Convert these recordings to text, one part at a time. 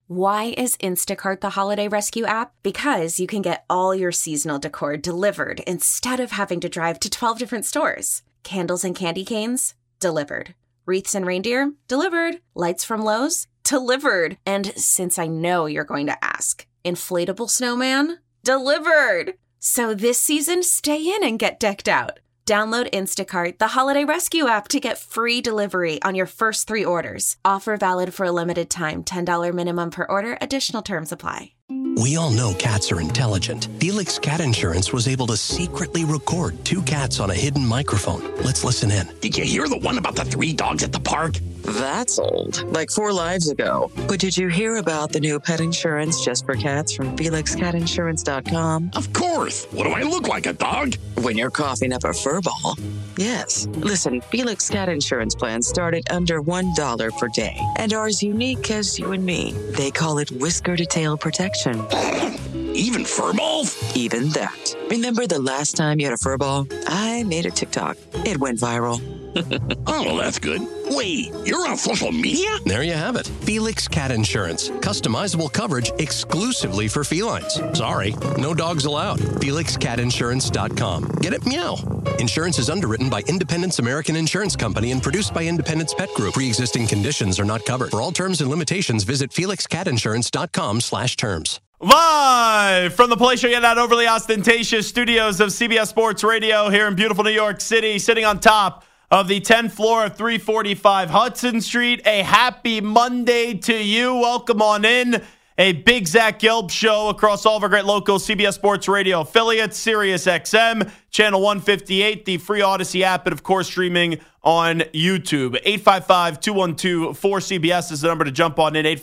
Why is Instacart the holiday rescue app? Because you can get all your seasonal decor delivered instead of having to drive to 12 different stores. Candles and candy canes? Delivered. Wreaths and reindeer? Delivered. Lights from Lowe's? Delivered. And since I know you're going to ask, inflatable snowman? Delivered. So this season, stay in and get decked out. Download Instacart, the holiday rescue app, to get free delivery on your first 3 orders. Offer valid for a limited time. $10 minimum per order. Additional terms apply. We all know cats are intelligent. Felix Cat Insurance was able to secretly record 2 cats on a hidden microphone. Let's listen in. Did you hear the one about the 3 dogs at the park? That's old, like 4 lives ago. But did you hear about the new pet insurance just for cats from FelixCatInsurance.com? Of course. What do I look like, a dog? When you're coughing up a fur ball. Yes. Listen, Felix Cat Insurance plans start at under $1 per day and are as unique as you and me. They call it whisker to tail protection. Even fur balls? Even that. Remember the last time you had a fur ball? I made a TikTok. It went viral. Oh, well, that's good. Wait, you're on social media? There you have it. Felix Cat Insurance. Customizable coverage exclusively for felines. Sorry, no dogs allowed. FelixCatInsurance.com. Get it? Meow. Insurance is underwritten by Independence American Insurance Company and produced by Independence Pet Group. Pre-existing conditions are not covered. For all terms and limitations, visit FelixCatInsurance.com/terms. Live from the palatial yet not overly ostentatious studios of CBS Sports Radio here in beautiful New York City, sitting on top of the 10th floor of 345 Hudson Street. A happy Monday to you. Welcome on in. A big Zach Gelb show across all of our great local CBS Sports Radio affiliates, Sirius XM, Channel 158, the free Odyssey app, and of course streaming on YouTube. 855-212-4CBS is the number to jump on in.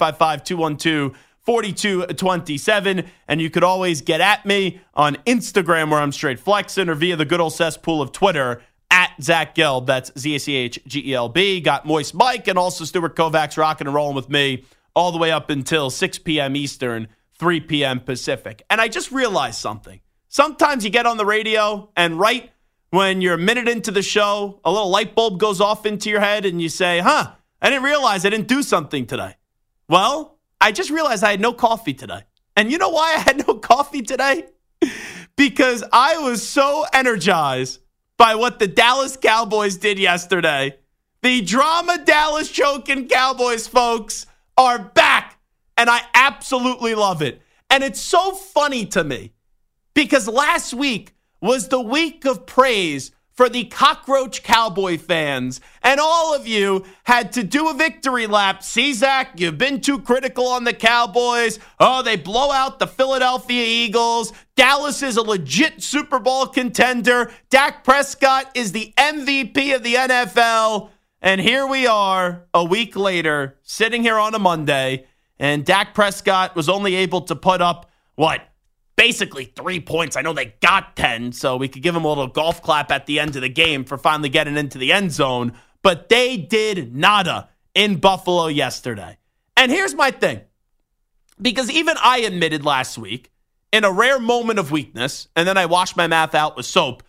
855-212-4227. And you could always get at me on Instagram, where I'm straight flexing, or via the good old cesspool of Twitter, at Zach Gelb. That's ZachGelb. Got Moist Mike and also Stuart Kovacs rocking and rolling with me all the way up until 6 p.m. Eastern, 3 p.m. Pacific. And I just realized something. Sometimes you get on the radio, and right when you're a minute into the show, a little light bulb goes off into your head, and you say, I didn't realize I didn't do something today. Well, I just realized I had no coffee today. And you know why I had no coffee today? Because I was so energized by what the Dallas Cowboys did yesterday. The drama Dallas choking Cowboys, folks, are back. And I absolutely love it. And it's so funny to me because last week was the week of praise for the cockroach Cowboy fans. And all of you had to do a victory lap. See, Zach, you've been too critical on the Cowboys. Oh, they blow out the Philadelphia Eagles. Dallas is a legit Super Bowl contender. Dak Prescott is the MVP of the NFL. And here we are a week later, sitting here on a Monday, and Dak Prescott was only able to put up, basically 3 points. I know they got 10, so we could give him a little golf clap at the end of the game for finally getting into the end zone. But they did nada in Buffalo yesterday. And here's my thing. Because even I admitted last week, in a rare moment of weakness, and then I washed my mouth out with soap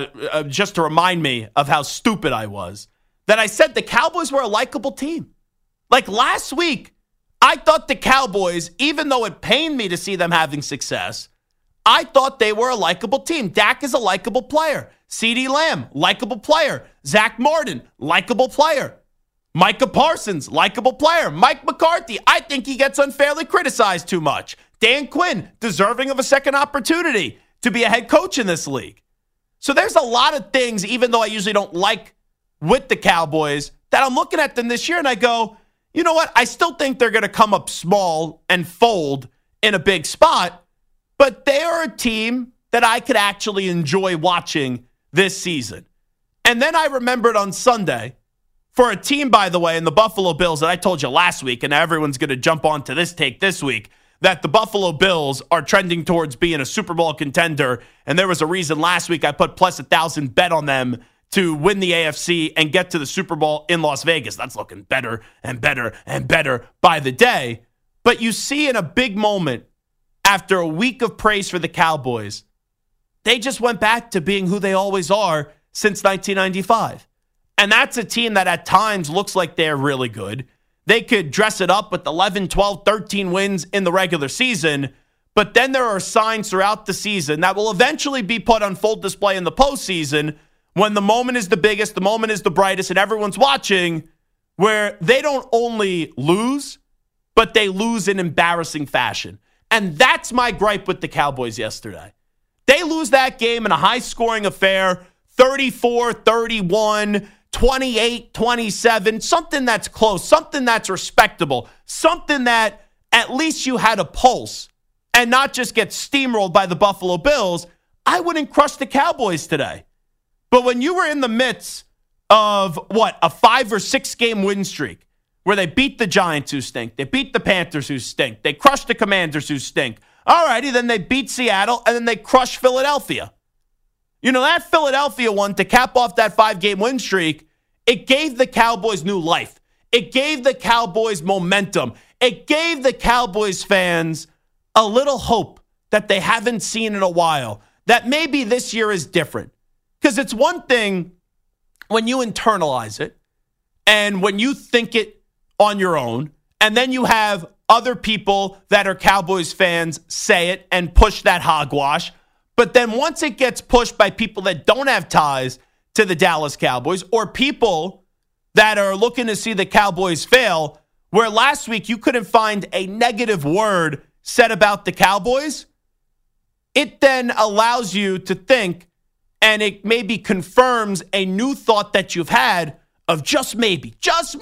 just to remind me of how stupid I was, that I said the Cowboys were a likable team. Like last week, I thought the Cowboys, even though it pained me to see them having success, I thought they were a likable team. Dak is a likable player. CeeDee Lamb, likable player. Zach Martin, likable player. Micah Parsons, likable player. Mike McCarthy, I think he gets unfairly criticized too much. Dan Quinn, deserving of a second opportunity to be a head coach in this league. So there's a lot of things, even though I usually don't like with the Cowboys, that I'm looking at them this year and I go, you know what? I still think they're going to come up small and fold in a big spot, but they are a team that I could actually enjoy watching this season. And then I remembered on Sunday, for a team, by the way, in the Buffalo Bills that I told you last week, and everyone's going to jump onto this take this week, that the Buffalo Bills are trending towards being a Super Bowl contender. And there was a reason last week I put plus 1,000 bet on them to win the AFC and get to the Super Bowl in Las Vegas. That's looking better and better and better by the day. But you see in a big moment, after a week of praise for the Cowboys, they just went back to being who they always are since 1995. And that's a team that at times looks like they're really good. they could dress it up with 11, 12, 13 wins in the regular season. But then there are signs throughout the season that will eventually be put on full display in the postseason when the moment is the biggest, the moment is the brightest, and everyone's watching, where they don't only lose, but they lose in embarrassing fashion. And that's my gripe with the Cowboys yesterday. They lose that game in a high-scoring affair, 34-31, 28-27, something that's close, something that's respectable, something that at least you had a pulse and not just get steamrolled by the Buffalo Bills. I wouldn't crush the Cowboys today. But when you were in the midst of, a 5 or 6 game win streak where they beat the Giants who stink, they beat the Panthers who stink, they crushed the Commanders who stink. All righty, then they beat Seattle, and then they crushed Philadelphia. You know, that Philadelphia one, to cap off that 5-game win streak, it gave the Cowboys new life. It gave the Cowboys momentum. It gave the Cowboys fans a little hope that they haven't seen in a while, that maybe this year is different. Because it's one thing when you internalize it and when you think it on your own, and then you have other people that are Cowboys fans say it and push that hogwash. But then once it gets pushed by people that don't have ties to the Dallas Cowboys, or people that are looking to see the Cowboys fail, where last week you couldn't find a negative word said about the Cowboys, it then allows you to think, and it maybe confirms a new thought that you've had of just maybe,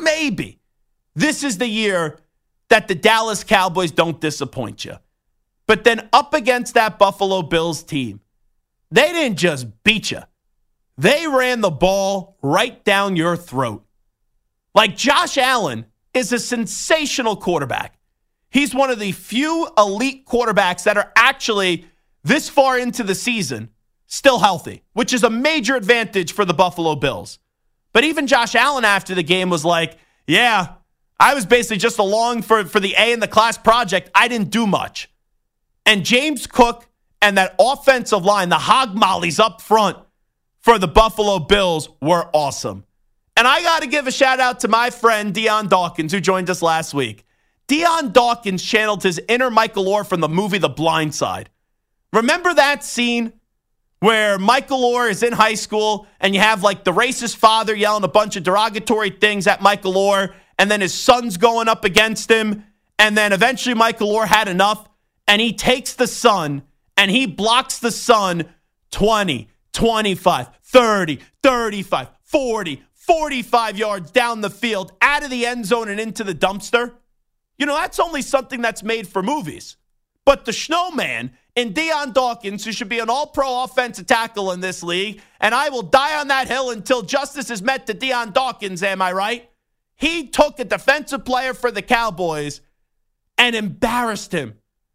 this is the year that the Dallas Cowboys don't disappoint you. But then up against that Buffalo Bills team, they didn't just beat you. They ran the ball right down your throat. Like, Josh Allen is a sensational quarterback. He's one of the few elite quarterbacks that are actually this far into the season still healthy, which is a major advantage for the Buffalo Bills. But even Josh Allen after the game was like, yeah, I was basically just along for the A in the class project. I didn't do much. And James Cook and that offensive line, the hog mollies up front for the Buffalo Bills, were awesome. And I got to give a shout out to my friend Dion Dawkins, who joined us last week. Dion Dawkins channeled his inner Michael Orr from the movie The Blind Side. Remember that scene where Michael Orr is in high school and you have like the racist father yelling a bunch of derogatory things at Michael Orr, and then his son's going up against him, and then eventually Michael Orr had enough, and he takes the son and he blocks the son 20, 25, 30, 35, 40, 45 yards down the field, out of the end zone and into the dumpster. You know, that's only something that's made for movies. But the snowman in Dion Dawkins, who should be an all-pro offensive tackle in this league, and I will die on that hill until justice is met to Dion Dawkins, am I right? He took a defensive player for the Cowboys and embarrassed him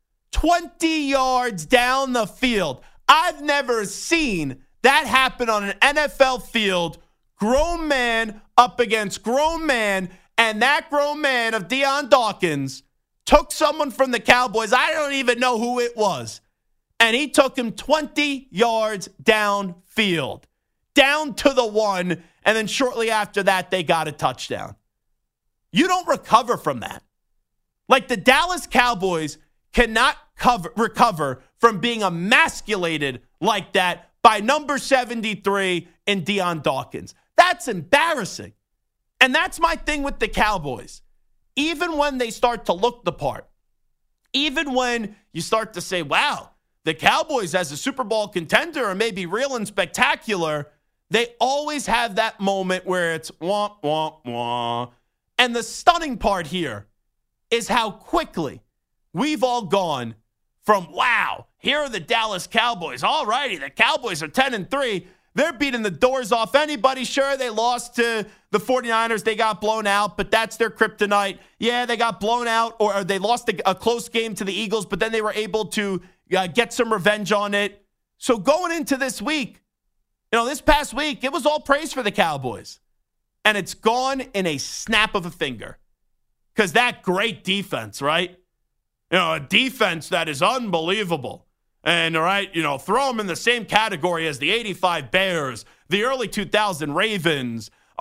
20 yards down the field. I've never seen that happen on an NFL field. Grown man up against grown man, and that grown man of Dion Dawkins took someone from the Cowboys. I don't even know who it was. And he took him 20 yards downfield, down to the one, and then shortly after that, they got a touchdown. You don't recover from that. Like, the Dallas Cowboys cannot recover from being emasculated like that by number 73 in Dion Dawkins. That's embarrassing. And that's my thing with the Cowboys. Even when they start to look the part, even when you start to say, wow, the Cowboys as a Super Bowl contender are maybe real and spectacular, they always have that moment where it's wah, wah, wah. And the stunning part here is how quickly we've all gone from, wow, here are the Dallas Cowboys. All righty, the Cowboys are 10-3. They're beating the doors off anybody. Sure, they lost to the 49ers. They got blown out, but that's their kryptonite. Yeah, they got blown out, or they lost a close game to the Eagles, but then they were able to get some revenge on it. So going into this week, this past week, it was all praise for the Cowboys. And it's gone in a snap of a finger. Because that great defense, right? A defense that is unbelievable. And, all right, throw them in the same category as the 85 Bears, the early 2000 Ravens,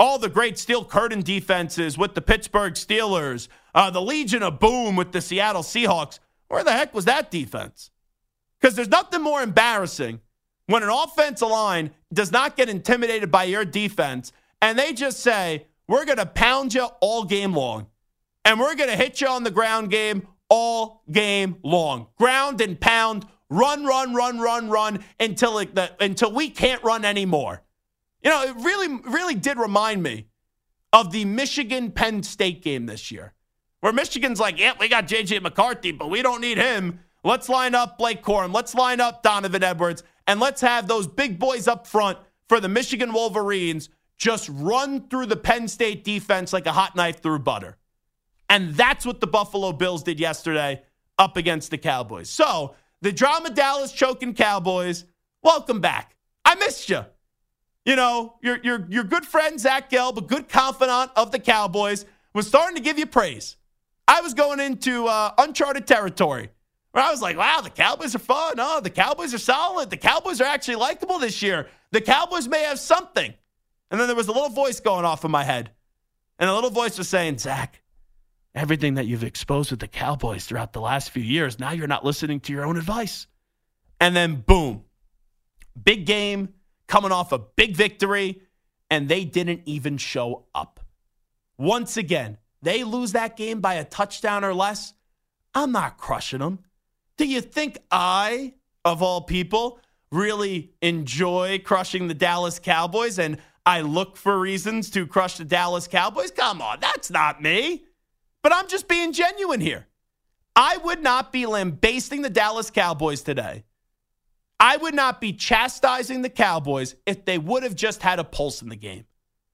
all the great steel curtain defenses with the Pittsburgh Steelers, the Legion of Boom with the Seattle Seahawks. Where the heck was that defense? Because there's nothing more embarrassing when an offensive line does not get intimidated by your defense and they just say, we're going to pound you all game long. And we're going to hit you on the ground game all game long. Ground and pound, run until we can't run anymore. You know, it really did remind me of the Michigan-Penn State game this year, where Michigan's like, yeah, we got J.J. McCarthy, but we don't need him. Let's line up Blake Corum. Let's line up Donovan Edwards. And let's have those big boys up front for the Michigan Wolverines just run through the Penn State defense like a hot knife through butter. And that's what the Buffalo Bills did yesterday up against the Cowboys. So the drama Dallas choking Cowboys, welcome back. I missed you. You know, your good friend Zach Gelb, a good confidant of the Cowboys, was starting to give you praise. I was going into uncharted territory where I was like, wow, the Cowboys are fun. Oh, the Cowboys are solid. The Cowboys are actually likable this year. The Cowboys may have something. And then there was a little voice going off in my head. And the little voice was saying, Zach, everything that you've exposed with the Cowboys throughout the last few years, now you're not listening to your own advice. And then boom, big game, coming off a big victory, and they didn't even show up. Once again, they lose that game by a touchdown or less. I'm not crushing them. Do you think I, of all people, really enjoy crushing the Dallas Cowboys and I look for reasons to crush the Dallas Cowboys? Come on, that's not me. But I'm just being genuine here. I would not be lambasting the Dallas Cowboys today. I would not be chastising the Cowboys if they would have just had a pulse in the game.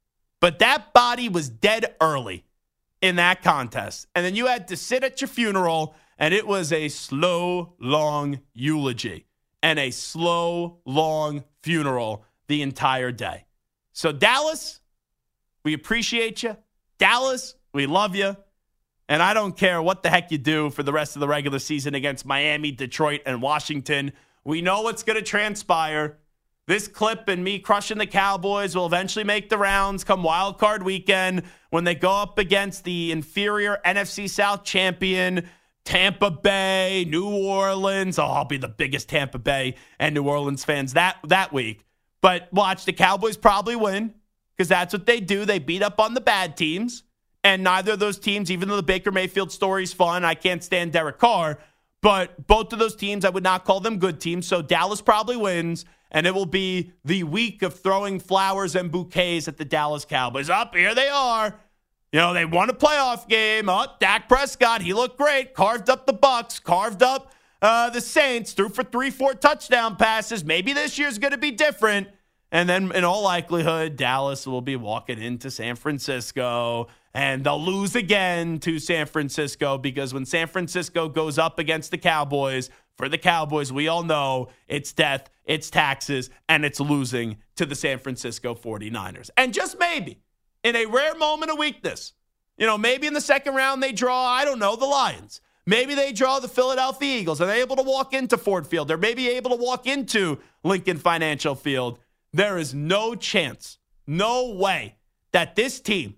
But that body was dead early in that contest. And then you had to sit at your funeral, and it was a slow, long eulogy and a slow, long funeral the entire day. So Dallas, we appreciate you. Dallas, we love you. And I don't care what the heck you do for the rest of the regular season against Miami, Detroit, and Washington. We know what's going to transpire. This clip and me crushing the Cowboys will eventually make the rounds come wild card weekend when they go up against the inferior NFC South champion, Tampa Bay, New Orleans. Oh, I'll be the biggest Tampa Bay and New Orleans fans that week. But watch, the Cowboys probably win because that's what they do. They beat up on the bad teams. And neither of those teams, even though the Baker Mayfield story's fun, I can't stand Derek Carr, but both of those teams, I would not call them good teams. So Dallas probably wins, and it will be the week of throwing flowers and bouquets at the Dallas Cowboys. Up, here they are. You know, they won a playoff game. Oh, Dak Prescott, he looked great. Carved up the Bucs, carved up the Saints, threw for 3-4 touchdown passes. Maybe this year's going to be different. And then, in all likelihood, Dallas will be walking into San Francisco, and they'll lose again to San Francisco because when San Francisco goes up against the Cowboys, for the Cowboys, we all know it's death, it's taxes, and it's losing to the San Francisco 49ers. And just maybe, in a rare moment of weakness, you know, maybe in the second round they draw, I don't know, the Lions. Maybe they draw the Philadelphia Eagles. Are they able to walk into Ford Field? They're maybe able to walk into Lincoln Financial Field. There is no chance, no way that this team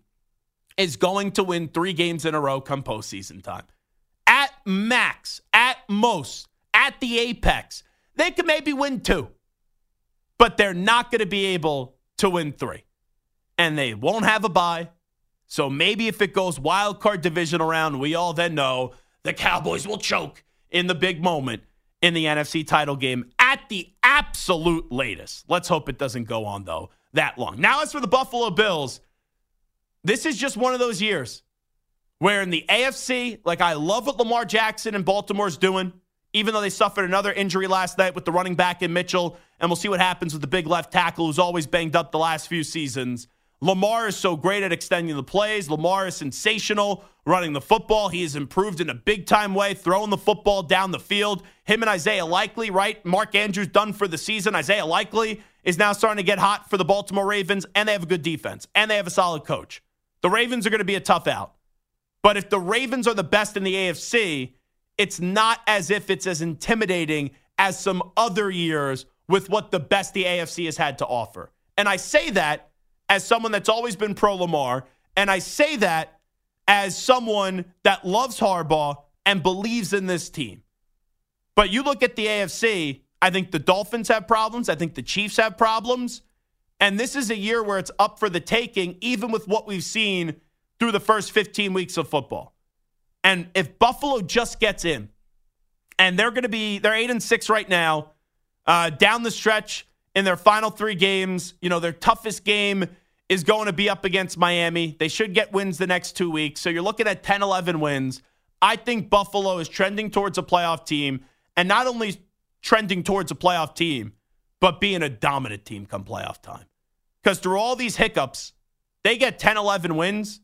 is going to win 3 games in a row come postseason time. At max, at most, at the apex, they could maybe win 2. But they're not going to be able to win 3. And they won't have a bye. So maybe if it goes wild card divisional round, we all then know the Cowboys will choke in the big moment in the NFC title game at the absolute latest. Let's hope it doesn't go on, though, that long. Now, as for the Buffalo Bills, this is just one of those years where in the AFC, like I love what Lamar Jackson and Baltimore's doing, even though they suffered another injury last night with the running back in Mitchell, and we'll see what happens with the big left tackle who's always banged up the last few seasons. Lamar is so great at extending the plays. Lamar is sensational running the football. He has improved in a big-time way, throwing the football down the field. Him and Isaiah Likely, right? Mark Andrews done for the season. Isaiah Likely is now starting to get hot for the Baltimore Ravens, and they have a good defense, and they have a solid coach. The Ravens are going to be a tough out. But if the Ravens are the best in the AFC, it's not as if it's as intimidating as some other years with what the best the AFC has had to offer. And I say that as someone that's always been pro Lamar, and I say that as someone that loves Harbaugh and believes in this team. But you look at the AFC, I think the Dolphins have problems. I think the Chiefs have problems. And this is a year where it's up for the taking, even with what we've seen through the first 15 weeks of football. And if Buffalo just gets in, and they're 8-6 right now, down the stretch in their final 3 games, their toughest game is going to be up against Miami. They should get wins the next 2 weeks. So you're looking at 10, 11 wins. I think Buffalo is trending towards a playoff team, and not only trending towards a playoff team, but being a dominant team come playoff time. Because through all these hiccups, they get 10, 11 wins,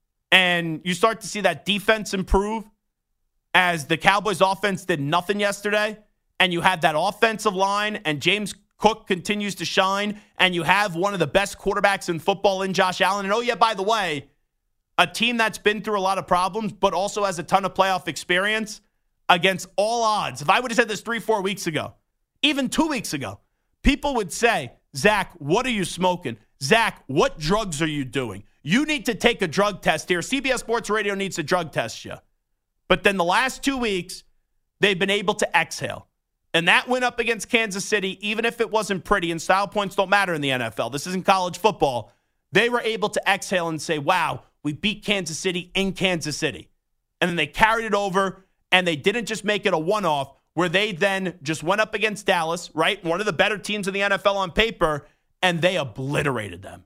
and you start to see that defense improve as the Cowboys offense did nothing yesterday, and you have that offensive line, and James Cook continues to shine, and you have one of the best quarterbacks in football in Josh Allen. And oh yeah, by the way, a team that's been through a lot of problems, but also has a ton of playoff experience against all odds. If I would have said this 3-4 weeks ago, even 2 weeks ago, people would say, Zach, what are you smoking? Zach, what drugs are you doing? You need to take a drug test here. CBS Sports Radio needs to drug test you. But then the last 2 weeks, they've been able to exhale. And that win up against Kansas City, even if it wasn't pretty, and style points don't matter in the NFL. This isn't college football. They were able to exhale and say, wow, we beat Kansas City in Kansas City. And then they carried it over, and they didn't just make it a one-off, where they then just went up against Dallas, right? One of the better teams in the NFL on paper, and they obliterated them.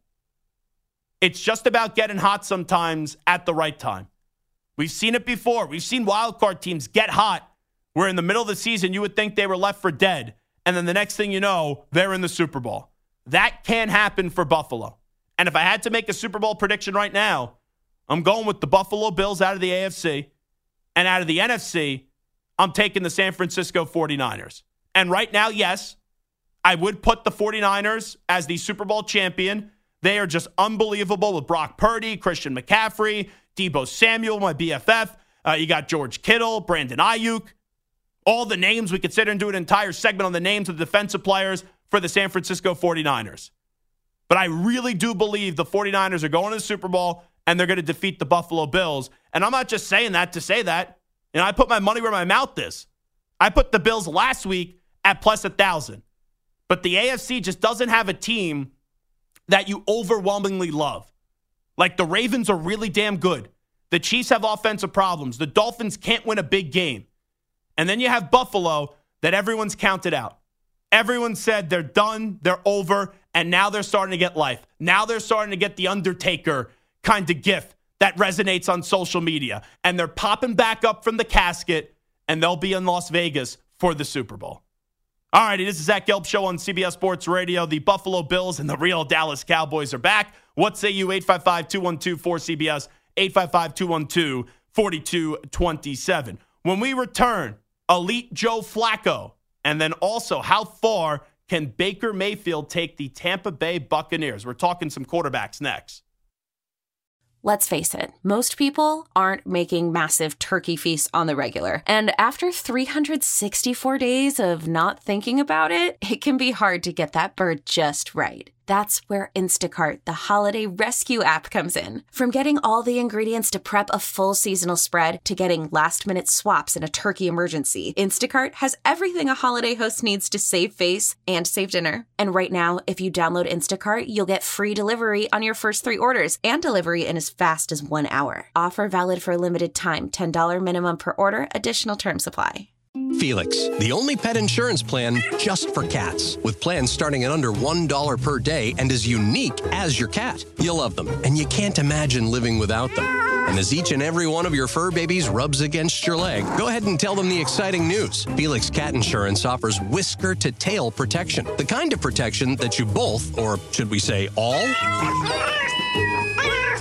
It's just about getting hot sometimes at the right time. We've seen it before. We've seen wildcard teams get hot, where in the middle of the season you would think they were left for dead, and then the next thing you know, they're in the Super Bowl. That can happen for Buffalo. And if I had to make a Super Bowl prediction right now, I'm going with the Buffalo Bills out of the AFC, and out of the NFC, I'm taking the San Francisco 49ers. And right now, yes, I would put the 49ers as the Super Bowl champion. They are just unbelievable with Brock Purdy, Christian McCaffrey, Deebo Samuel, my BFF. You got George Kittle, Brandon Ayuk. All the names. We could sit here and do an entire segment on the names of the defensive players for the San Francisco 49ers. But I really do believe the 49ers are going to the Super Bowl and they're going to defeat the Buffalo Bills. And I'm not just saying that to say that. I put my money where my mouth is. I put the Bills last week at plus 1,000. But the AFC just doesn't have a team that you overwhelmingly love. Like the Ravens are really damn good. The Chiefs have offensive problems. The Dolphins can't win a big game. And then you have Buffalo that everyone's counted out. Everyone said they're done, they're over, and now they're starting to get life. Now they're starting to get the Undertaker kind of gif that resonates on social media. And they're popping back up from the casket, and they'll be in Las Vegas for the Super Bowl. All righty, this is Zach Gelb Show on CBS Sports Radio. The Buffalo Bills and the real Dallas Cowboys are back. What say you? 855-212-4CBS, 855-212-4227. When we return, elite Joe Flacco, and then also how far can Baker Mayfield take the Tampa Bay Buccaneers? We're talking some quarterbacks next. Let's face it, most people aren't making massive turkey feasts on the regular. And after 364 days of not thinking about it, it can be hard to get that bird just right. That's where Instacart, the holiday rescue app, comes in. From getting all the ingredients to prep a full seasonal spread to getting last-minute swaps in a turkey emergency, Instacart has everything a holiday host needs to save face and save dinner. And right now, if you download Instacart, you'll get free delivery on your first 3 orders and delivery in as fast as 1 hour. Offer valid for a limited time. $10 minimum per order. Additional terms apply. Felix, the only pet insurance plan just for cats, with plans starting at under $1 per day and as unique as your cat. You'll love them, and you can't imagine living without them. And as each and every one of your fur babies rubs against your leg, go ahead and tell them the exciting news. Felix Cat Insurance offers whisker-to-tail protection, the kind of protection that you both, or should we say all,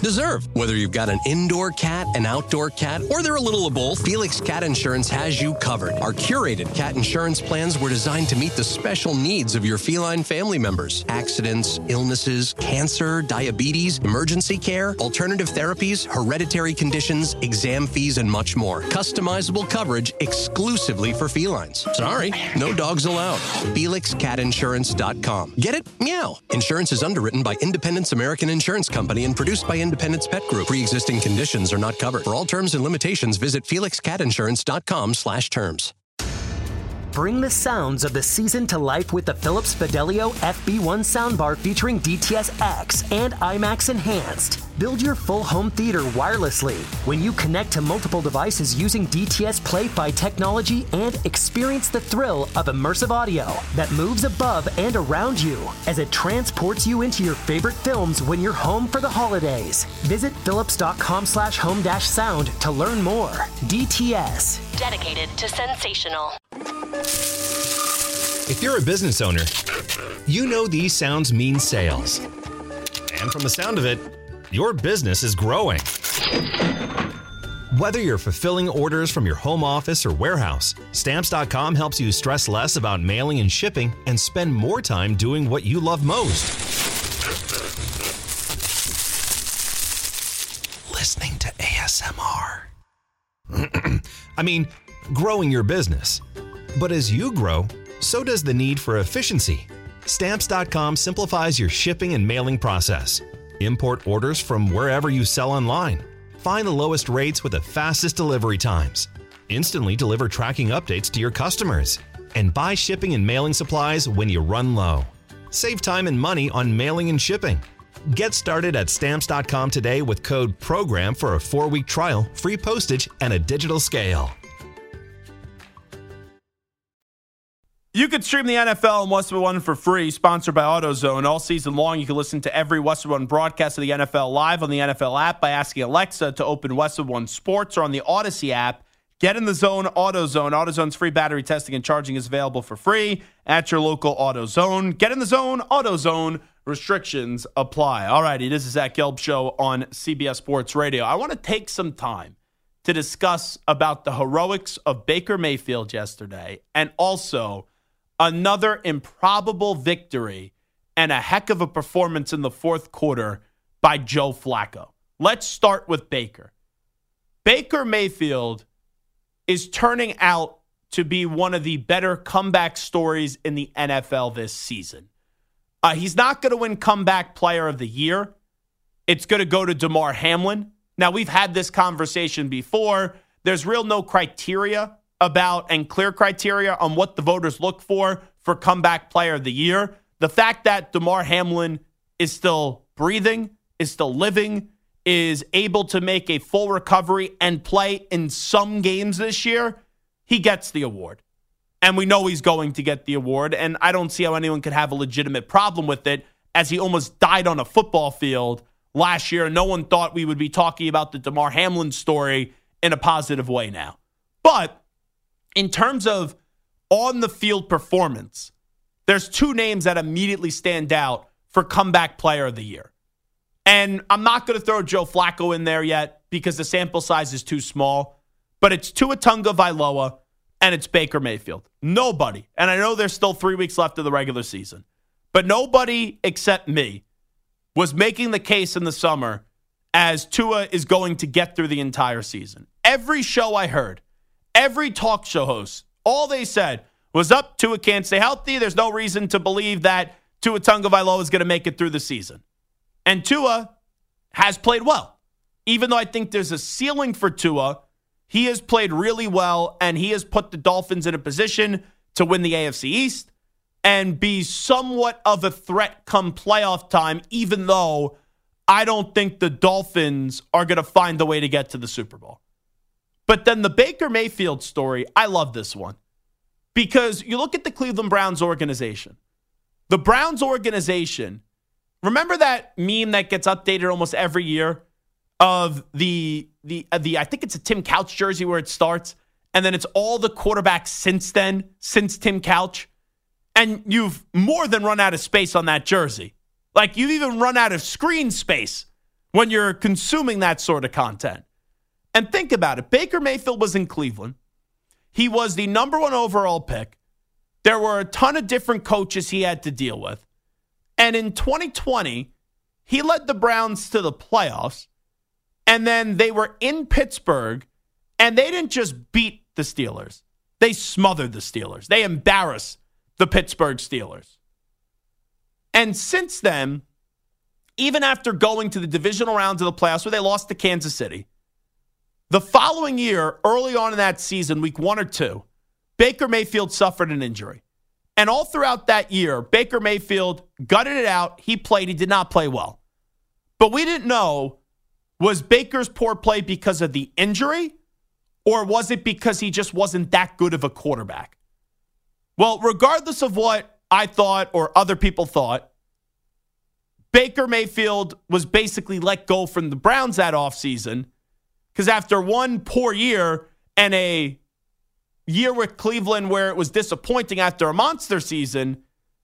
deserve. Whether you've got an indoor cat, an outdoor cat, or they're a little of both, Felix Cat Insurance has you covered. Our curated cat insurance plans were designed to meet the special needs of your feline family members. Accidents, illnesses, cancer, diabetes, emergency care, alternative therapies, hereditary conditions, exam fees, and much more. Customizable coverage exclusively for felines. Sorry, no dogs allowed. FelixCatInsurance.com. Get it? Meow. Insurance is underwritten by Independence American Insurance Company and produced by Independence Pet Group. Pre-existing conditions are not covered. For all terms and limitations, visit FelixCatInsurance.com/terms. Bring the sounds of the season to life with the Philips Fidelio FB1 soundbar featuring DTS-X and IMAX Enhanced. Build your full home theater wirelessly when you connect to multiple devices using DTS Play-Fi technology and experience the thrill of immersive audio that moves above and around you as it transports you into your favorite films when you're home for the holidays. Visit philips.com/home-sound to learn more. DTS. Dedicated to sensational. If you're a business owner, you know these sounds mean sales. And from the sound of it, your business is growing. Whether you're fulfilling orders from your home office or warehouse, Stamps.com helps you stress less about mailing and shipping and spend more time doing what you love most. Listening to ASMR. I mean, growing your business. But as you grow, so does the need for efficiency. Stamps.com simplifies your shipping and mailing process. Import orders from wherever you sell online. Find the lowest rates with the fastest delivery times. Instantly deliver tracking updates to your customers. And buy shipping and mailing supplies when you run low. Save time and money on mailing and shipping. Get started at Stamps.com today with code PROGRAM for a 4-week trial, free postage, and a digital scale. You can stream the NFL on Westwood One for free, sponsored by AutoZone. All season long, you can listen to every Westwood One broadcast of the NFL live on the NFL app by asking Alexa to open Westwood One Sports, or on the Odyssey app. Get in the zone, AutoZone. AutoZone's free battery testing and charging is available for free at your local AutoZone. Get in the zone, AutoZone. Restrictions apply. All righty, this is Zach Gelb Show on CBS Sports Radio. I want to take some time to discuss about the heroics of Baker Mayfield yesterday, and also another improbable victory and a heck of a performance in the fourth quarter by Joe Flacco. Let's start with Baker. Baker Mayfield is turning out to be one of the better comeback stories in the NFL this season. He's not going to win Comeback Player of the Year. It's going to go to Damar Hamlin. Now, we've had this conversation before. There's no criteria about and clear criteria on what the voters look for Comeback Player of the Year. The fact that Damar Hamlin is still breathing, is still living, is able to make a full recovery and play in some games this year, he gets the award. And we know he's going to get the award, and I don't see how anyone could have a legitimate problem with it, as he almost died on a football field last year. No one thought we would be talking about the Damar Hamlin story in a positive way now. But in terms of on-the-field performance, there's two names that immediately stand out for Comeback Player of the Year. And I'm not going to throw Joe Flacco in there yet because the sample size is too small, but it's Tua Tagovailoa and it's Baker Mayfield. Nobody, and I know there's still 3 weeks left of the regular season, but nobody except me was making the case in the summer as Tua is going to get through the entire season. Every show I heard, every talk show host, all they said was, Tua can't stay healthy. There's no reason to believe that Tua Tagovailoa is going to make it through the season. And Tua has played well. Even though I think there's a ceiling for Tua, he has played really well, and he has put the Dolphins in a position to win the AFC East and be somewhat of a threat come playoff time, even though I don't think the Dolphins are going to find a way to get to the Super Bowl. But then the Baker Mayfield story, I love this one. Because you look at the Cleveland Browns organization. The Browns organization, remember that meme that gets updated almost every year of the I think it's a Tim Couch jersey where it starts, and then it's all the quarterbacks since then, since Tim Couch. And you've more than run out of space on that jersey. Like, you've even run out of screen space when you're consuming that sort of content. And think about it. Baker Mayfield was in Cleveland. He was the number 1 overall pick. There were a ton of different coaches he had to deal with. And in 2020, he led the Browns to the playoffs. And then they were in Pittsburgh, and they didn't just beat the Steelers. They smothered the Steelers. They embarrassed the Pittsburgh Steelers. And since then, even after going to the divisional rounds of the playoffs where they lost to Kansas City, the following year, early on in that season, week 1 or 2, Baker Mayfield suffered an injury. And all throughout that year, Baker Mayfield gutted it out. He played. He did not play well. But we didn't know, was Baker's poor play because of the injury, or was it because he just wasn't that good of a quarterback? Well, regardless of what I thought or other people thought, Baker Mayfield was basically let go from the Browns that offseason because after one poor year and a year with Cleveland where it was disappointing after a monster season,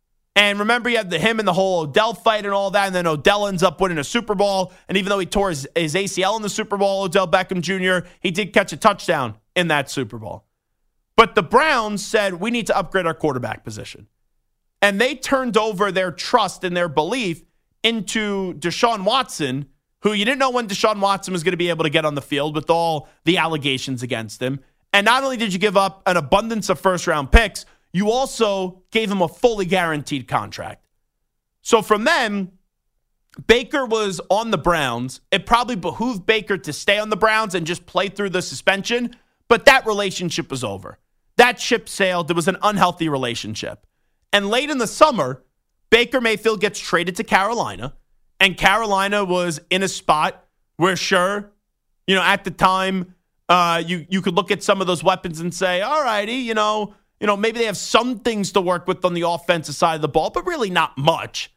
and remember you had him and the whole Odell fight and all that, and then Odell ends up winning a Super Bowl, and even though he tore his ACL in the Super Bowl, Odell Beckham Jr., he did catch a touchdown in that Super Bowl. But the Browns said, we need to upgrade our quarterback position. And they turned over their trust and their belief into Deshaun Watson, who you didn't know when Deshaun Watson was going to be able to get on the field with all the allegations against him. And not only did you give up an abundance of first-round picks, you also gave him a fully guaranteed contract. So from then, Baker was on the Browns. It probably behooved Baker to stay on the Browns and just play through the suspension, but that relationship was over. That ship sailed. There was an unhealthy relationship. And late in the summer, Baker Mayfield gets traded to Carolina, and Carolina was in a spot where, sure, at the time, you could look at some of those weapons and say, all righty, maybe they have some things to work with on the offensive side of the ball, but really not much.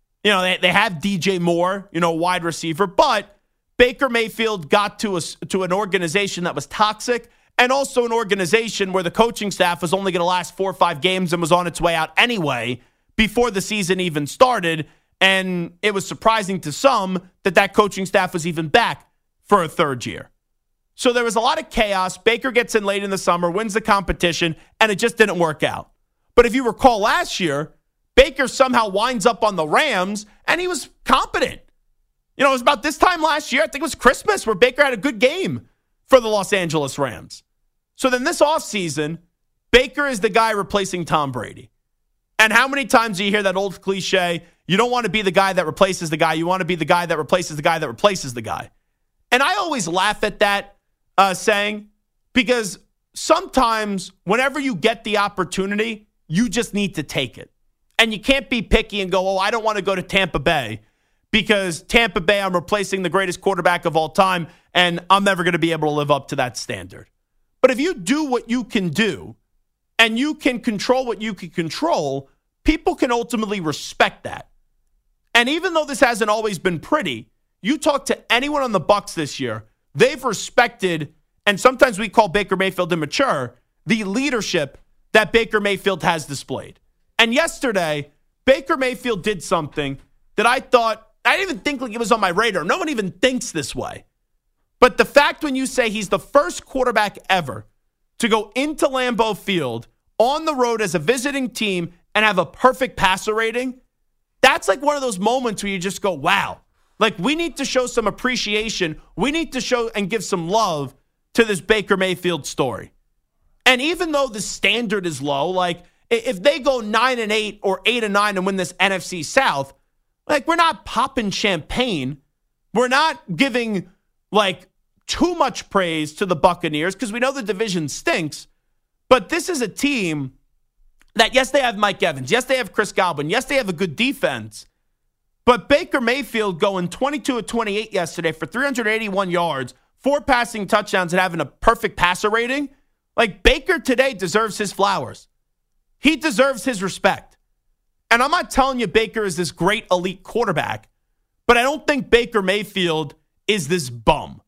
They have DJ Moore, wide receiver, but Baker Mayfield got to an organization that was toxic, and also an organization where the coaching staff was only going to last 4 or 5 games and was on its way out anyway before the season even started. And it was surprising to some that coaching staff was even back for a third year. So there was a lot of chaos. Baker gets in late in the summer, wins the competition, and it just didn't work out. But if you recall last year, Baker somehow winds up on the Rams, and he was competent. It was about this time last year, I think it was Christmas, where Baker had a good game for the Los Angeles Rams. So then this offseason, Baker is the guy replacing Tom Brady. And how many times do you hear that old cliche, you don't want to be the guy that replaces the guy, you want to be the guy that replaces the guy that replaces the guy. And I always laugh at that saying, because sometimes whenever you get the opportunity, you just need to take it. And you can't be picky and go, I don't want to go to Tampa Bay because Tampa Bay, I'm replacing the greatest quarterback of all time, and I'm never going to be able to live up to that standard. But if you do what you can do and you can control what you can control, people can ultimately respect that. And even though this hasn't always been pretty, you talk to anyone on the Bucs this year, they've respected, and sometimes we call Baker Mayfield immature, the leadership that Baker Mayfield has displayed. And yesterday, Baker Mayfield did something that I didn't even think like it was on my radar. No one even thinks this way. But the fact when you say he's the first quarterback ever to go into Lambeau Field on the road as a visiting team and have a perfect passer rating, that's like one of those moments where you just go, wow. Like, we need to show some appreciation. We need to show and give some love to this Baker Mayfield story. And even though the standard is low, like, if they go 9-8 or 8-9 and win this NFC South, like, we're not popping champagne. We're not giving, like, too much praise to the Buccaneers because we know the division stinks. But this is a team that, yes, they have Mike Evans. Yes, they have Chris Godwin. Yes, they have a good defense. But Baker Mayfield going 22 of 28 yesterday for 381 yards, 4 passing touchdowns, and having a perfect passer rating. Like, Baker today deserves his flowers. He deserves his respect. And I'm not telling you Baker is this great elite quarterback, but I don't think Baker Mayfield is this bum.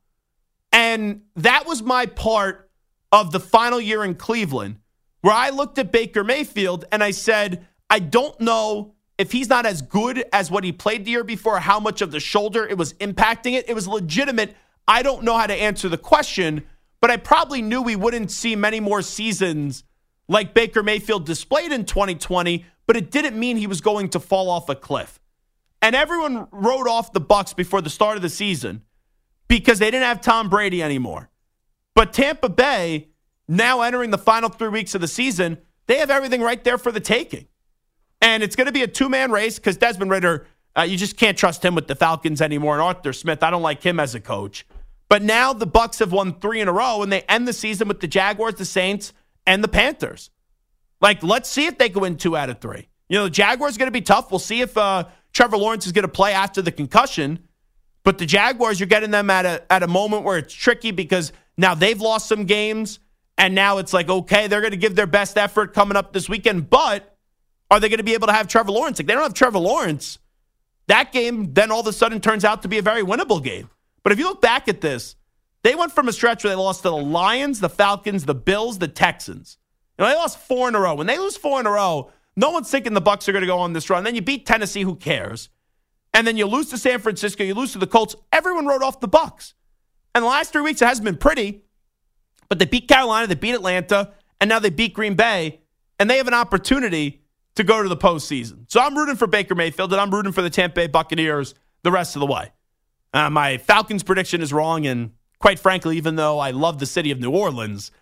And that was my part of the final year in Cleveland, where I looked at Baker Mayfield and I said, I don't know if he's not as good as what he played the year before, how much of the shoulder it was impacting it. It was legitimate. I don't know how to answer the question, but I probably knew we wouldn't see many more seasons like Baker Mayfield displayed in 2020, but it didn't mean he was going to fall off a cliff. And everyone wrote off the Bucs before the start of the season because they didn't have Tom Brady anymore. But Tampa Bay, now entering the final 3 weeks of the season, they have everything right there for the taking. And it's going to be a two-man race because Desmond Ridder, you just can't trust him with the Falcons anymore. And Arthur Smith, I don't like him as a coach. But now the Bucs have won 3 in a row, and they end the season with the Jaguars, the Saints, and the Panthers. Like, let's see if they can win 2 out of 3. You know, the Jaguars are going to be tough. We'll see if Trevor Lawrence is going to play after the concussion. But the Jaguars, you're getting them at a moment where it's tricky because now they've lost some games, and now it's like, okay, they're going to give their best effort coming up this weekend, but are they going to be able to have Trevor Lawrence? Like, they don't have Trevor Lawrence. That game then all of a sudden turns out to be a very winnable game. But if you look back at this, they went from a stretch where they lost to the Lions, the Falcons, the Bills, the Texans. You know, they lost 4 in a row. When they lose 4 in a row, no one's thinking the Bucs are going to go on this run. Then you beat Tennessee, who cares? And then you lose to San Francisco, you lose to the Colts. Everyone wrote off the Bucs. And the last 3 weeks, it hasn't been pretty. But they beat Carolina, they beat Atlanta, and now they beat Green Bay. And they have an opportunity to go to the postseason. So I'm rooting for Baker Mayfield, and I'm rooting for the Tampa Bay Buccaneers the rest of the way. My Falcons prediction is wrong, and quite frankly, even though I love the city of New Orleans,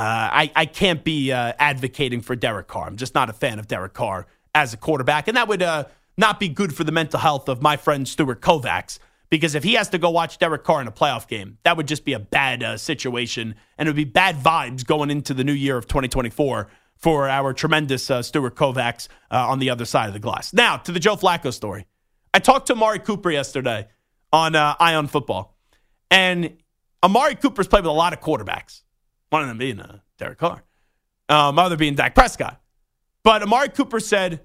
I can't be advocating for Derek Carr. I'm just not a fan of Derek Carr as a quarterback, and that would not be good for the mental health of my friend Stuart Kovacs, because if he has to go watch Derek Carr in a playoff game, that would just be a bad situation, and it would be bad vibes going into the new year of 2024 for our tremendous Stuart Kovacs on the other side of the glass. Now, to the Joe Flacco story. I talked to Amari Cooper yesterday on Ion Football. And Amari Cooper's played with a lot of quarterbacks. One of them being Derek Carr. Other being Dak Prescott. But Amari Cooper said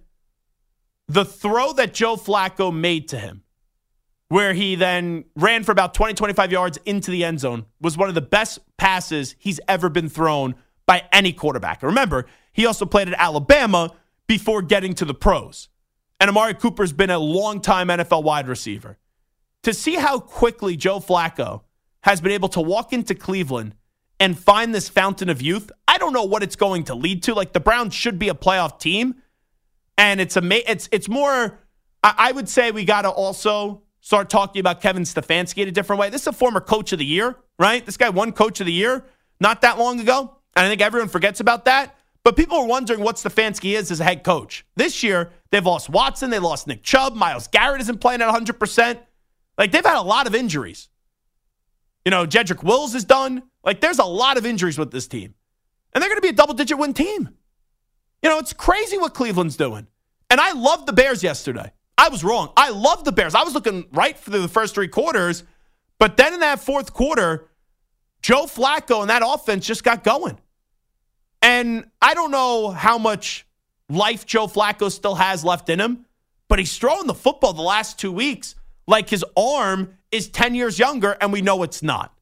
the throw that Joe Flacco made to him, where he then ran for about 20, 25 yards into the end zone, was one of the best passes he's ever been thrown by any quarterback. And remember, he also played at Alabama before getting to the pros. And Amari Cooper's been a long-time NFL wide receiver. To see how quickly Joe Flacco has been able to walk into Cleveland and find this fountain of youth, I don't know what it's going to lead to. Like, the Browns should be a playoff team. And it's more, I would say we got to also start talking about Kevin Stefanski in a different way. This is a former coach of the year, right? This guy won coach of the year not that long ago. And I think everyone forgets about that. But people are wondering what Stefanski is as a head coach. This year, they've lost Watson. They lost Nick Chubb. Myles Garrett isn't playing at 100%. Like, they've had a lot of injuries. You know, Jedrick Wills is done. Like, there's a lot of injuries with this team. And they're going to be a double-digit win team. You know, it's crazy what Cleveland's doing. And I loved the Bears yesterday. I was wrong. I loved the Bears. I was looking right through the first 3 quarters. But then in that fourth quarter, Joe Flacco and that offense just got going. And I don't know how much life Joe Flacco still has left in him, but he's throwing the football the last 2 weeks like his arm is 10 years younger, and we know it's not.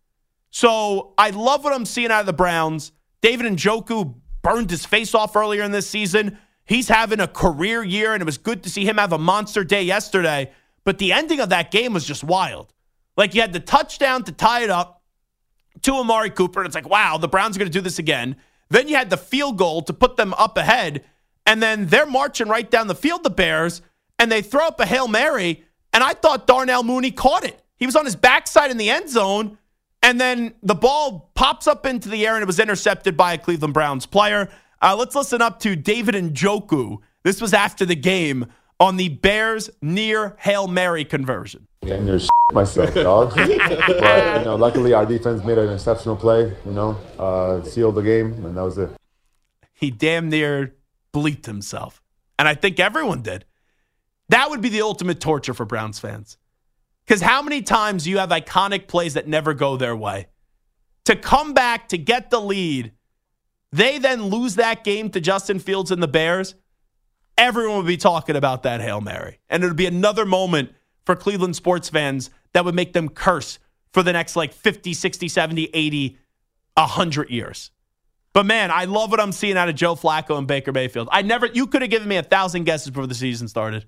So I love what I'm seeing out of the Browns. David Njoku burned his face off earlier in this season. He's having a career year, and it was good to see him have a monster day yesterday. But the ending of that game was just wild. Like, you had the touchdown to tie it up to Amari Cooper, and it's like, wow, the Browns are going to do this again. Then you had the field goal to put them up ahead, and then they're marching right down the field, the Bears, and they throw up a Hail Mary, and I thought Darnell Mooney caught it. He was on his backside in the end zone, and then the ball pops up into the air, and it was intercepted by a Cleveland Browns player. Let's listen up to David Njoku. This was after the game on the Bears' near Hail Mary conversion. Yeah, I'm near myself, dog. But, you know, luckily our defense made an exceptional play, sealed the game, and that was it. He damn near bleeped himself. And I think everyone did. That would be the ultimate torture for Browns fans. Because how many times do you have iconic plays that never go their way? To come back, to get the lead, they then lose that game to Justin Fields and the Bears, everyone would be talking about that Hail Mary. And it would be another moment for Cleveland sports fans that would make them curse for the next 50, 60, 70, 80, 100 years. But man, I love what I'm seeing out of Joe Flacco and Baker Mayfield. You could have given me 1,000 guesses before the season started.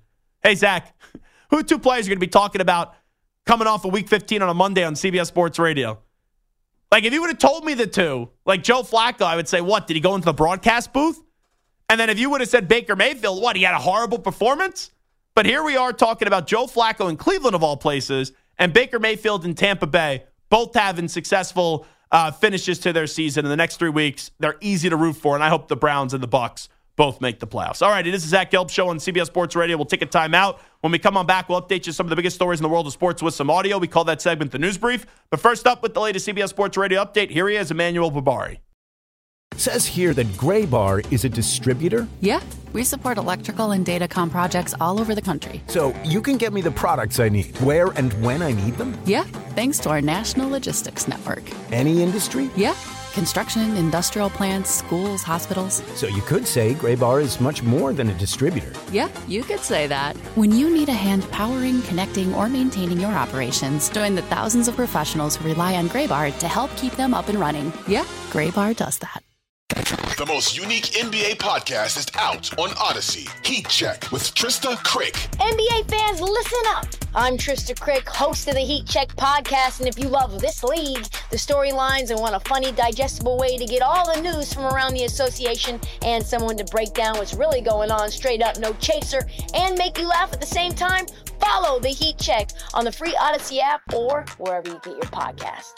Hey, Zach, who are two players you're going to be talking about coming off of Week 15 on a Monday on CBS Sports Radio? Like, if you would have told me the two, like Joe Flacco, I would say, what, did he go into the broadcast booth? And then if you would have said Baker Mayfield, what, he had a horrible performance? But here we are talking about Joe Flacco in Cleveland, of all places, and Baker Mayfield in Tampa Bay, both having successful finishes to their season. In the next 3 weeks, they're easy to root for, and I hope the Browns and the Bucs both make the playoffs. All right, this is Zach Gelb Show on CBS Sports Radio. We'll take a timeout. When we come on back, we'll update you some of the biggest stories in the world of sports with some audio. We call that segment the News Brief. But first up with the latest CBS Sports Radio update, here he is, Emmanuel Babari. It says here that Graybar is a distributor. Yeah, we support electrical and datacom projects all over the country. So you can get me the products I need, where and when I need them? Yeah, thanks to our national logistics network. Any industry? Yeah, construction, industrial plants, schools, hospitals. So you could say Graybar is much more than a distributor. Yeah, you could say that. When you need a hand powering, connecting, or maintaining your operations, join the thousands of professionals who rely on Graybar to help keep them up and running. Yeah, Graybar does that. The most unique NBA podcast is out on Odyssey. Heat Check with Trista Crick. NBA fans, listen up. I'm Trista Crick, host of the Heat Check podcast, and if you love this league, the storylines, and want a funny, digestible way to get all the news from around the association and someone to break down what's really going on straight up, no chaser, and make you laugh at the same time, follow the Heat Check on the free Odyssey app or wherever you get your podcast.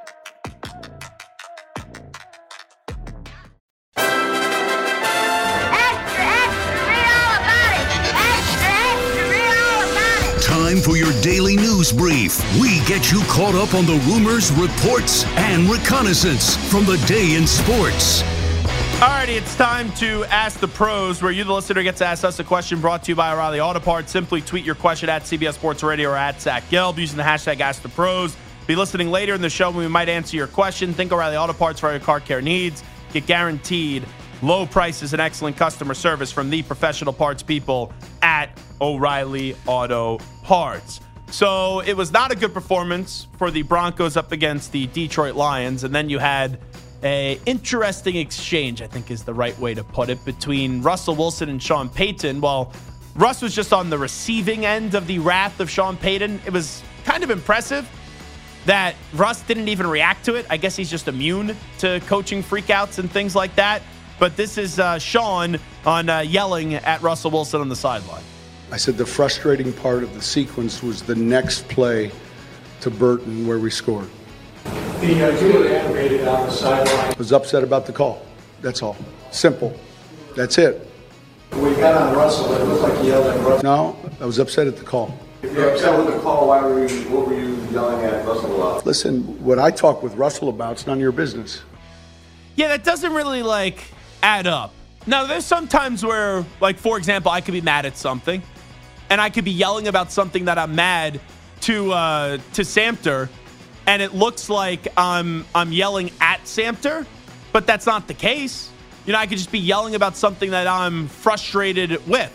Time for your daily news brief. We get you caught up on the rumors, reports, and reconnaissance from the day in sports. Alrighty, it's time to Ask the Pros, where you, the listener, get to ask us a question brought to you by O'Reilly Auto Parts. Simply tweet your question at CBS Sports Radio or at Zach Gelb using the hashtag #AskThePros. Be listening later in the show when we might answer your question. Think O'Reilly Auto Parts for all your car care needs. Get guaranteed low prices and excellent customer service from the professional parts people at O'Reilly Auto Parts. So it was not a good performance for the Broncos up against the Detroit Lions. And then you had an interesting exchange, I think is the right way to put it, between Russell Wilson and Sean Payton. Well, Russ was just on the receiving end of the wrath of Sean Payton. It was kind of impressive that Russ didn't even react to it. I guess he's just immune to coaching freakouts and things like that. But this is Sean on yelling at Russell Wilson on the sideline. I said the frustrating part of the sequence was the next play to Burton where we scored. You were animated on the sideline. I was upset about the call. That's all. Simple. That's it. When we got on Russell, it looked like he yelled at Russell. No, I was upset at the call. If you're upset with the call, what were you yelling at Russell about? Listen, what I talk with Russell about, it's none of your business. Yeah, that doesn't really, add up. Now, there's some times where, for example, I could be mad at something, and I could be yelling about something that I'm mad to Samter, and it looks like I'm yelling at Samter, but that's not the case. I could just be yelling about something that I'm frustrated with.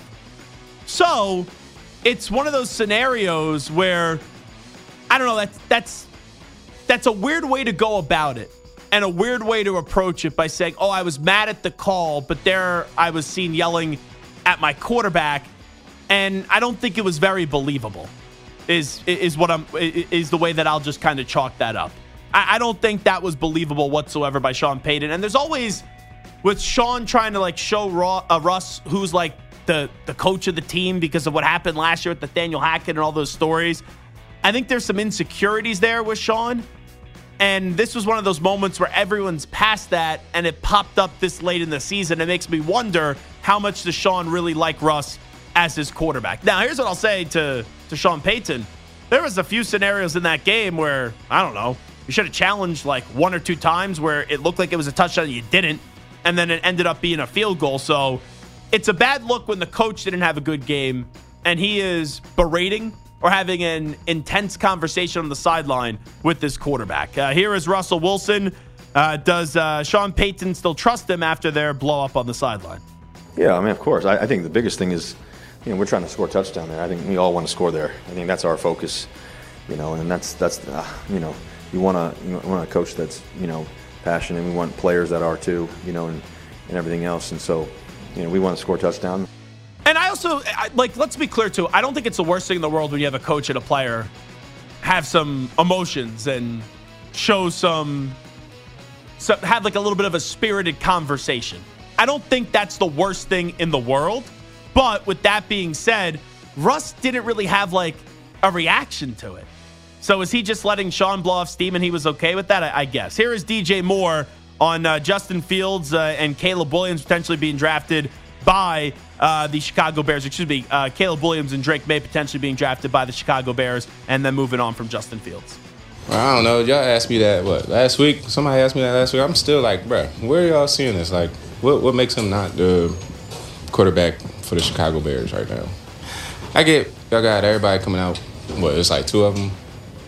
So it's one of those scenarios where, I don't know, that's a weird way to go about it. And a weird way to approach it by saying, oh, I was mad at the call, but there I was seen yelling at my quarterback. And I don't think it was very believable, is the way that I'll just kind of chalk that up. I don't think that was believable whatsoever by Sean Payton. And there's always, with Sean trying to show Russ who's the coach of the team because of what happened last year with Nathaniel Hackett and all those stories. I think there's some insecurities there with Sean. And this was one of those moments where everyone's past that, and it popped up this late in the season. It makes me wonder how much does Sean really like Russ as his quarterback. Now, here's what I'll say to Sean Payton. There was a few scenarios in that game where, I don't know, you should have challenged one or two times where it looked like it was a touchdown and you didn't, and then it ended up being a field goal. So it's a bad look when the coach didn't have a good game, and he is berating or having an intense conversation on the sideline with this quarterback. Here is Russell Wilson. Does Sean Payton still trust him after their blow up on the sideline? Yeah, of course. I think the biggest thing is, we're trying to score a touchdown there. I think we all want to score there. I think that's our focus, and that's you want a coach that's, passionate. We want players that are too, and everything else. And so, we want to score a touchdown. And I also, let's be clear, too. I don't think it's the worst thing in the world when you have a coach and a player have some emotions and show have like a little bit of a spirited conversation. I don't think that's the worst thing in the world. But with that being said, Russ didn't really have like a reaction to it. So is he just letting Sean blow off steam and he was okay with that? I guess. Here is DJ Moore on Justin Fields and Caleb Williams potentially being drafted by the Chicago Bears. Caleb Williams and Drake May potentially being drafted by the Chicago Bears, and then moving on from Justin Fields. Well, I don't know. Y'all asked me that, last week? Somebody asked me that last week. I'm still like, bruh, where are y'all seeing this? Like, what makes him not the quarterback for the Chicago Bears right now? I get y'all got everybody coming out. It's like 2 of them?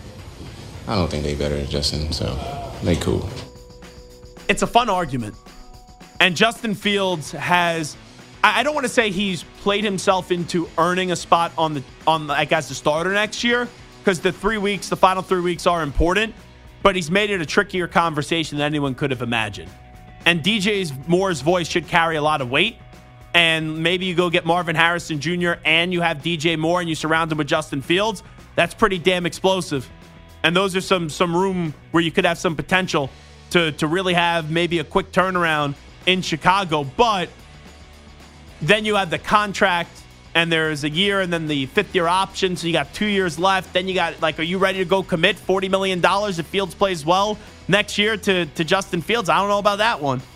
I don't think they better than Justin, so they cool. It's a fun argument. And Justin Fields has, I don't want to say he's played himself into earning a spot on the as the starter next year, because the final 3 weeks are important, but he's made it a trickier conversation than anyone could have imagined. And DJ Moore's voice should carry a lot of weight. And maybe you go get Marvin Harrison Jr. and you have DJ Moore and you surround him with Justin Fields. That's pretty damn explosive. And those are some room where you could have some potential to really have maybe a quick turnaround in Chicago. But then you have the contract, and there's a year and then the 5th-year option, so you got 2 years left. Then you got, are you ready to go commit $40 million if Fields plays well next year to Justin Fields? I don't know about that one.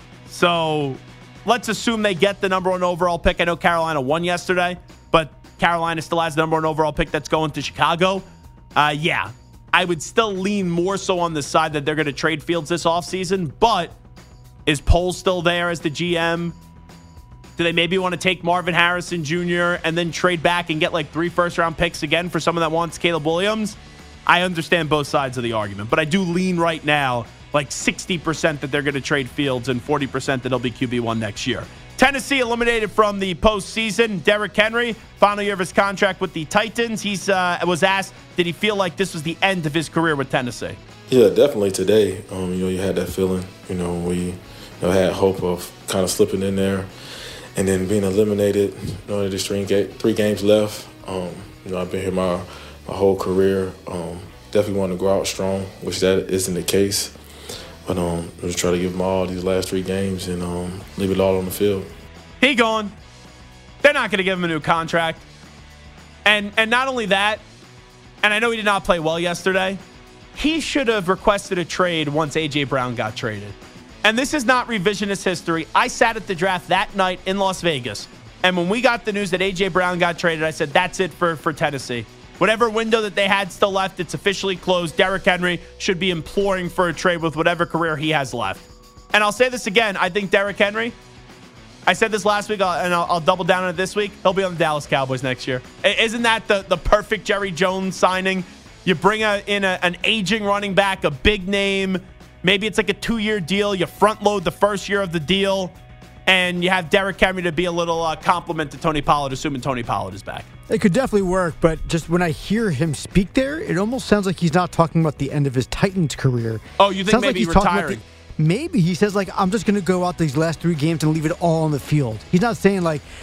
So let's assume they get the number 1 overall pick. I know Carolina won yesterday, but Carolina still has the number 1 overall pick that's going to Chicago. Yeah, I would still lean more so on the side that they're going to trade Fields this offseason, but is Poles still there as the GM? Do they maybe want to take Marvin Harrison Jr. and then trade back and get 3 first-round picks again for someone that wants Caleb Williams? I understand both sides of the argument, but I do lean right now 60% that they're going to trade Fields and 40% that he'll be QB1 next year. Tennessee eliminated from the postseason. Derrick Henry, final year of his contract with the Titans. He was asked, did he feel like this was the end of his career with Tennessee? Yeah, definitely today. You had that feeling. We had hope of kind of slipping in there. And then being eliminated, there's 3 games left. I've been here my whole career. Definitely want to go out strong, which that isn't the case. But just try to give them all these last 3 games and leave it all on the field. He gone. They're not going to give him a new contract. And not only that, and I know he did not play well yesterday, he should have requested a trade once A.J. Brown got traded. And this is not revisionist history. I sat at the draft that night in Las Vegas. And when we got the news that A.J. Brown got traded, I said, that's it for Tennessee. Whatever window that they had still left, it's officially closed. Derrick Henry should be imploring for a trade with whatever career he has left. And I'll say this again. I think Derrick Henry, I said this last week, and I'll double down on it this week. He'll be on the Dallas Cowboys next year. Isn't that the perfect Jerry Jones signing? You bring in an aging running back, a big name. Maybe it's a 2-year deal. You front load the first year of the deal. And you have Derrick Henry to be a little compliment to Tony Pollard, assuming Tony Pollard is back. It could definitely work, but just when I hear him speak there, it almost sounds like he's not talking about the end of his Titans career. Oh, you think sounds maybe he's retiring? Maybe he says, I'm just going to go out these last 3 games and leave it all on the field. He's not saying,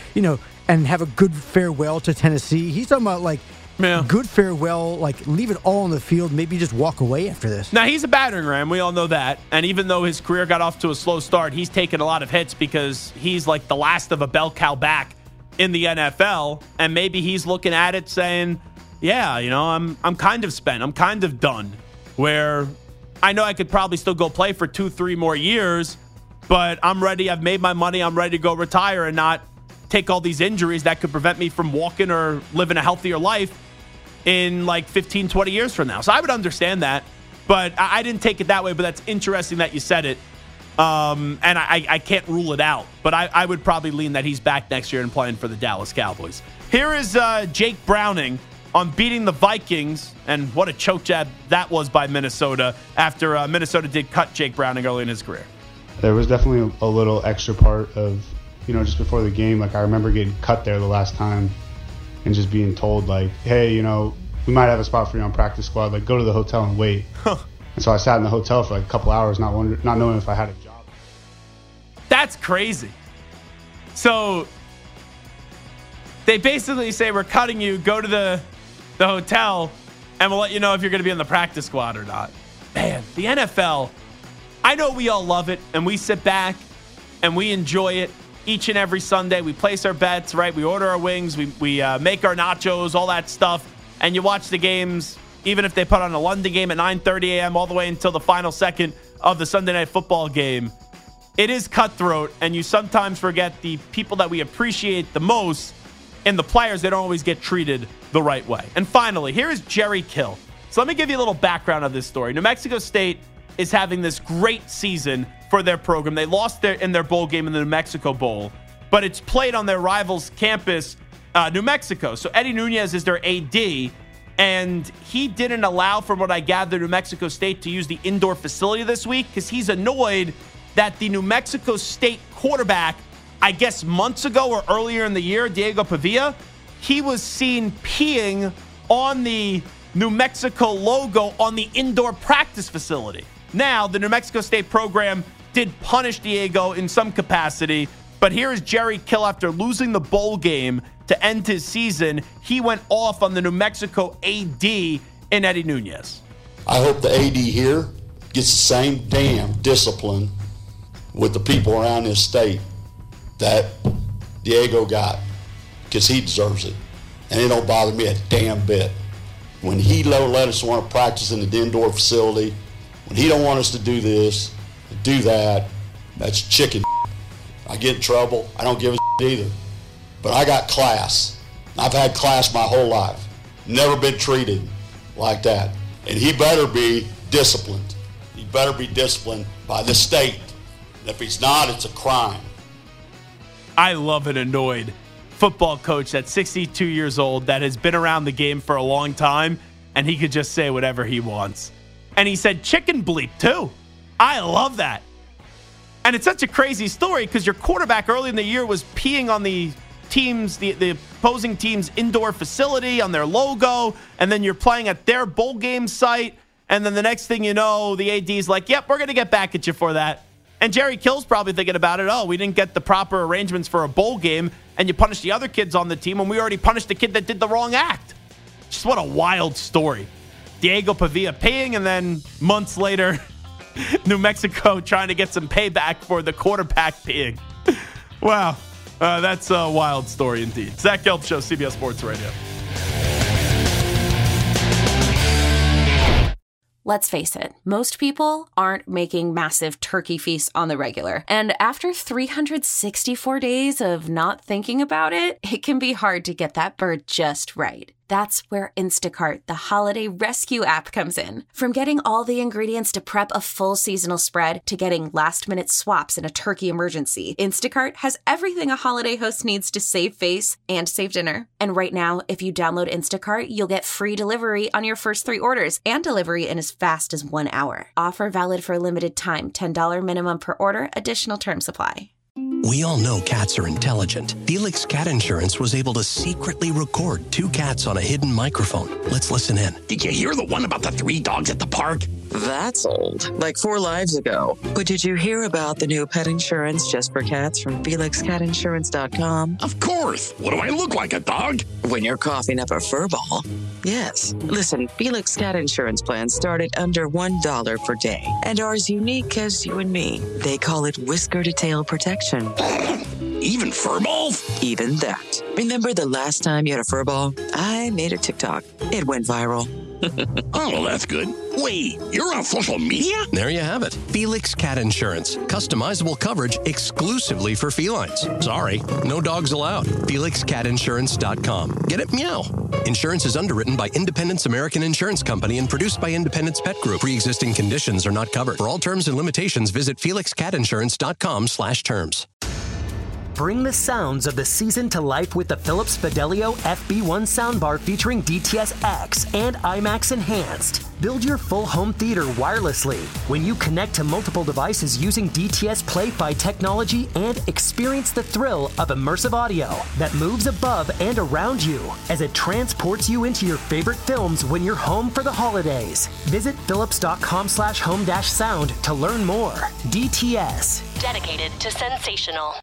and have a good farewell to Tennessee. He's talking about, good farewell, leave it all on the field, maybe just walk away after this. Now, he's a battering ram. We all know that. And even though his career got off to a slow start, he's taken a lot of hits because he's the last of a bell cow back in the NFL. And maybe he's looking at it saying, yeah, I'm kind of spent. I'm kind of done. Where I know I could probably still go play for 2-3 more years, but I'm ready. I've made my money. I'm ready to go retire and not take all these injuries that could prevent me from walking or living a healthier life in 15, 20 years from now. So I would understand that, but I didn't take it that way, but that's interesting that you said it. And I can't rule it out, but I would probably lean that he's back next year and playing for the Dallas Cowboys. Here is Jake Browning on beating the Vikings, and what a choke jab that was by Minnesota after Minnesota did cut Jake Browning early in his career. There was definitely a little extra part of, just before the game. I remember getting cut there the last time and just being told, hey, we might have a spot for you on practice squad. Go to the hotel and wait. Huh. And so I sat in the hotel for a couple hours, not knowing if I had a job. That's crazy. So They basically say, we're cutting you, go to the hotel, and we'll let you know if you're going to be on the practice squad or not. Man, the NFL, I know we all love it, and we sit back and we enjoy it each and every Sunday. We place our bets, right? We order our wings, we make our nachos, all that stuff, and you watch the games, even if they put on a London game at 9:30 a.m. all the way until the final second of the Sunday Night Football game. It is cutthroat, and you sometimes forget the people that we appreciate the most, and the players that don't always get treated the right way. And finally, here is Jerry Kill. So let me give you a little background of this story. New Mexico State is having this great season for their program. They lost in their bowl game in the New Mexico Bowl, but it's played on their rival's campus, New Mexico. So Eddie Nunez is their AD, and he didn't allow, from what I gather, New Mexico State to use the indoor facility this week because he's annoyed that the New Mexico State quarterback, I guess months ago or earlier in the year, Diego Pavia, he was seen peeing on the New Mexico logo on the indoor practice facility. Now, the New Mexico State program did punish Diego in some capacity, but here is Jerry Kill after losing the bowl game to end his season. He went off on the New Mexico AD in Eddie Nunez. I hope the AD here gets the same damn discipline with the people around this state that Diego got, because he deserves it. And it don't bother me a damn bit. When he don't let us want to practice in the indoor facility, when he don't want us to do this, do that, that's chicken. I get in trouble. I don't give a either. But I got class. I've had class my whole life. Never been treated like that. And he better be disciplined. He better be disciplined by the state. And if he's not, it's a crime. I love an annoyed football coach that's 62 years old that has been around the game for a long time, and he could just say whatever he wants. And he said chicken bleep too. I love that. And it's such a crazy story because your quarterback early in the year was peeing on the team's, the opposing team's indoor facility, on their logo, and then you're playing at their bowl game site, and then the next thing you know, the AD's like, yep, we're going to get back at you for that. And Jerry Kill's probably thinking about it. Oh, we didn't get the proper arrangements for a bowl game, and you punished the other kids on the team, and we already punished the kid that did the wrong act. Just what a wild story. Diego Pavia paying, and then months later, New Mexico trying to get some payback for the quarterback peeing. Wow, that's a wild story indeed. Zach Gelb Show, CBS Sports Radio. Let's face it, most people aren't making massive turkey feasts on the regular. And after 364 days of not thinking about it, it can be hard to get that bird just right. That's where Instacart, the holiday rescue app, comes in. From getting all the ingredients to prep a full seasonal spread to getting last-minute swaps in a turkey emergency, Instacart has everything a holiday host needs to save face and save dinner. And right now, if you download Instacart, you'll get free delivery on your first 3 orders and delivery in as fast as 1 hour. Offer valid for a limited time. $10 minimum per order. Additional terms apply. We all know cats are intelligent. Felix Cat Insurance was able to secretly record 2 cats on a hidden microphone. Let's listen in. Did you hear the one about the 3 dogs at the park? That's old, like 4 lives ago. But did you hear about the new pet insurance just for cats from FelixCatInsurance.com? Of course. What do I look like, a dog? When you're coughing up a fur ball. Yes. Listen, Felix Cat Insurance plans start at under $1 per day and are as unique as you and me. They call it whisker-to-tail protection. Even fur balls? Even that. Remember the last time you had a fur ball? I made a TikTok. It went viral. Oh, well, that's good. Wait, you're on social media? There you have it. Felix Cat Insurance. Customizable coverage exclusively for felines. Sorry, no dogs allowed. FelixCatInsurance.com. Get it meow. Insurance is underwritten by Independence American Insurance Company and produced by Independence Pet Group. Pre-existing conditions are not covered. For all terms and limitations, visit FelixCatInsurance.com/terms. Bring the sounds of the season to life with the Philips Fidelio FB1 soundbar featuring DTS-X and IMAX Enhanced. Build your full home theater wirelessly when you connect to multiple devices using DTS Play-Fi technology and experience the thrill of immersive audio that moves above and around you as it transports you into your favorite films when you're home for the holidays. Visit philips.com/home-sound to learn more. DTS. Dedicated to sensational.